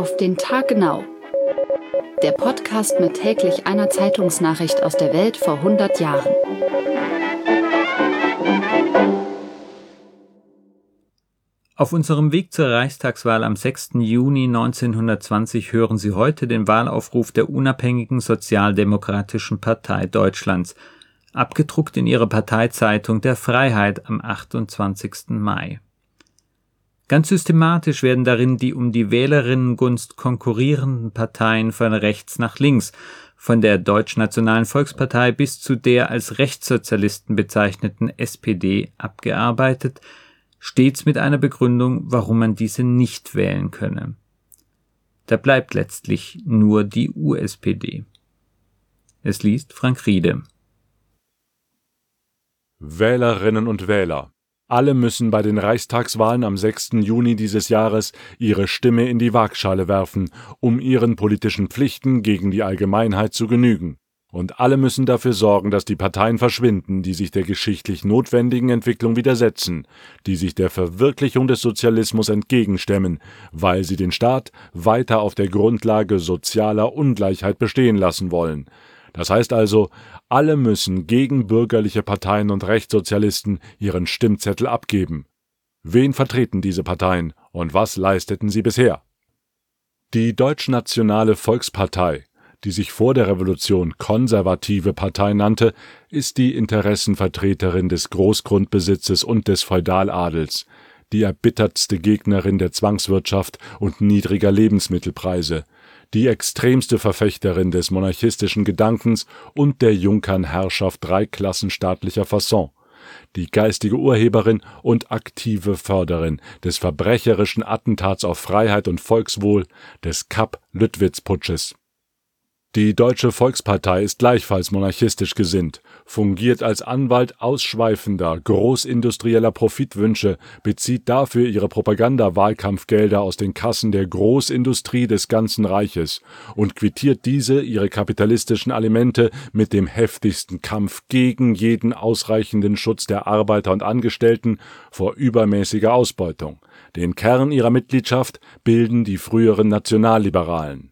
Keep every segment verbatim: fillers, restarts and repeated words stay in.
Auf den Tag genau. Der Podcast mit täglich einer Zeitungsnachricht aus der Welt vor hundert Jahren. Auf unserem Weg zur Reichstagswahl am sechsten Juni neunzehnhundertzwanzig hören Sie heute den Wahlaufruf der Unabhängigen Sozialdemokratischen Partei Deutschlands, abgedruckt in Ihrer Parteizeitung der Freiheit am achtundzwanzigsten Mai. Ganz systematisch werden darin die um die Wählerinnengunst konkurrierenden Parteien von rechts nach links, von der Deutschnationalen Volkspartei bis zu der als Rechtssozialisten bezeichneten S P D abgearbeitet, stets mit einer Begründung, warum man diese nicht wählen könne. Da bleibt letztlich nur die U S P D. Es liest Frank Riede. Wählerinnen und Wähler. Alle müssen bei den Reichstagswahlen am sechsten Juni dieses Jahres ihre Stimme in die Waagschale werfen, um ihren politischen Pflichten gegen die Allgemeinheit zu genügen. Und alle müssen dafür sorgen, dass die Parteien verschwinden, die sich der geschichtlich notwendigen Entwicklung widersetzen, die sich der Verwirklichung des Sozialismus entgegenstemmen, weil sie den Staat weiter auf der Grundlage sozialer Ungleichheit bestehen lassen wollen. Das heißt also, alle müssen gegen bürgerliche Parteien und Rechtssozialisten ihren Stimmzettel abgeben. Wen vertreten diese Parteien und was leisteten sie bisher? Die Deutschnationale Volkspartei, die sich vor der Revolution Konservative Partei nannte, ist die Interessenvertreterin des Großgrundbesitzes und des Feudaladels, die erbittertste Gegnerin der Zwangswirtschaft und niedriger Lebensmittelpreise, die extremste Verfechterin des monarchistischen Gedankens und der Junkernherrschaft dreiklassenstaatlicher Fasson, die geistige Urheberin und aktive Förderin des verbrecherischen Attentats auf Freiheit und Volkswohl, des Kapp-Lüttwitz-Putsches. Die Deutsche Volkspartei ist gleichfalls monarchistisch gesinnt, fungiert als Anwalt ausschweifender, großindustrieller Profitwünsche, bezieht dafür ihre Propaganda-Wahlkampfgelder aus den Kassen der Großindustrie des ganzen Reiches und quittiert diese ihre kapitalistischen Alimente mit dem heftigsten Kampf gegen jeden ausreichenden Schutz der Arbeiter und Angestellten vor übermäßiger Ausbeutung. Den Kern ihrer Mitgliedschaft bilden die früheren Nationalliberalen.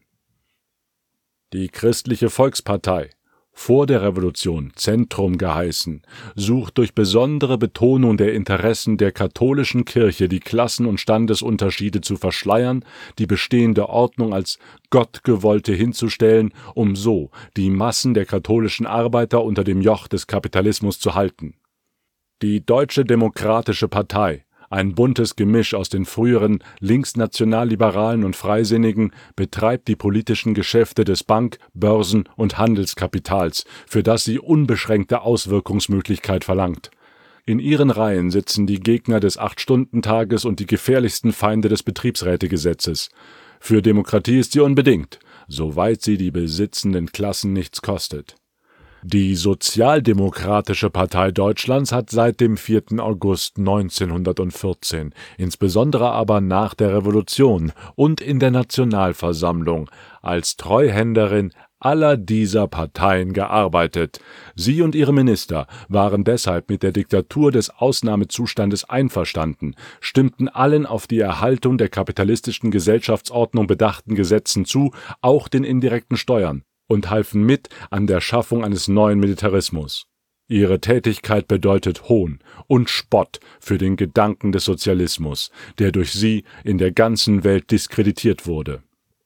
Die Christliche Volkspartei, vor der Revolution Zentrum geheißen, sucht durch besondere Betonung der Interessen der katholischen Kirche die Klassen- und Standesunterschiede zu verschleiern, die bestehende Ordnung als gottgewollte hinzustellen, um so die Massen der katholischen Arbeiter unter dem Joch des Kapitalismus zu halten. Die Deutsche Demokratische Partei, ein buntes Gemisch aus den früheren Linksnationalliberalen und Freisinnigen, betreibt die politischen Geschäfte des Bank-, Börsen- und Handelskapitals, für das sie unbeschränkte Auswirkungsmöglichkeit verlangt. In ihren Reihen sitzen die Gegner des Acht-Stunden-Tages und die gefährlichsten Feinde des Betriebsrätegesetzes. Für Demokratie ist sie unbedingt, soweit sie die besitzenden Klassen nichts kostet. Die Sozialdemokratische Partei Deutschlands hat seit dem vierten August neunzehnhundertvierzehn, insbesondere aber nach der Revolution und in der Nationalversammlung, als Treuhänderin aller dieser Parteien gearbeitet. Sie und ihre Minister waren deshalb mit der Diktatur des Ausnahmezustandes einverstanden, stimmten allen auf die Erhaltung der kapitalistischen Gesellschaftsordnung bedachten Gesetzen zu, auch den indirekten Steuern, und halfen mit an der Schaffung eines neuen Militarismus. Ihre Tätigkeit bedeutet Hohn und Spott für den Gedanken des Sozialismus, der durch sie in der ganzen Welt diskreditiert wurde.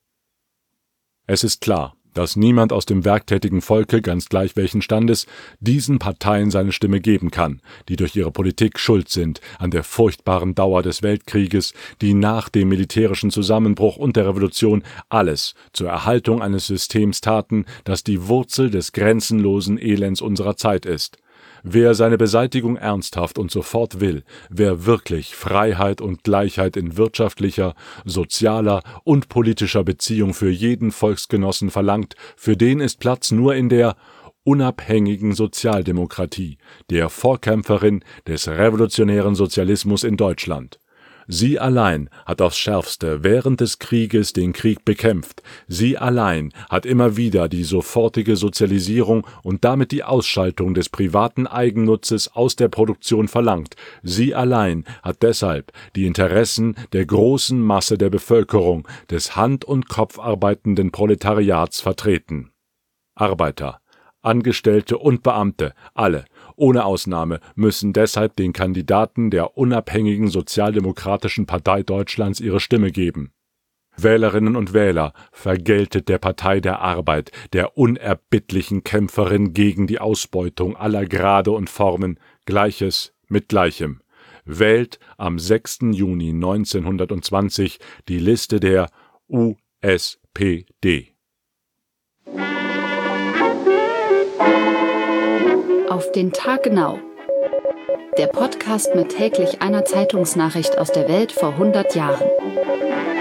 Es ist klar, dass niemand aus dem werktätigen Volke, ganz gleich welchen Standes, diesen Parteien seine Stimme geben kann, die durch ihre Politik schuld sind an der furchtbaren Dauer des Weltkrieges, die nach dem militärischen Zusammenbruch und der Revolution alles zur Erhaltung eines Systems taten, das die Wurzel des grenzenlosen Elends unserer Zeit ist. Wer seine Beseitigung ernsthaft und sofort will, wer wirklich Freiheit und Gleichheit in wirtschaftlicher, sozialer und politischer Beziehung für jeden Volksgenossen verlangt, für den ist Platz nur in der unabhängigen Sozialdemokratie, der Vorkämpferin des revolutionären Sozialismus in Deutschland. Sie allein hat aufs Schärfste während des Krieges den Krieg bekämpft. Sie allein hat immer wieder die sofortige Sozialisierung und damit die Ausschaltung des privaten Eigennutzes aus der Produktion verlangt. Sie allein hat deshalb die Interessen der großen Masse der Bevölkerung, des Hand- und Kopfarbeitenden Proletariats vertreten. Arbeiter, Angestellte und Beamte, alle, ohne Ausnahme, müssen deshalb den Kandidaten der unabhängigen Sozialdemokratischen Partei Deutschlands ihre Stimme geben. Wählerinnen und Wähler, vergeltet der Partei der Arbeit, der unerbittlichen Kämpferin gegen die Ausbeutung aller Grade und Formen, Gleiches mit Gleichem. Wählt am sechsten Juni neunzehnhundertzwanzig die Liste der U S P D. Auf den Tag genau. Der Podcast mit täglich einer Zeitungsnachricht aus der Welt vor hundert Jahren.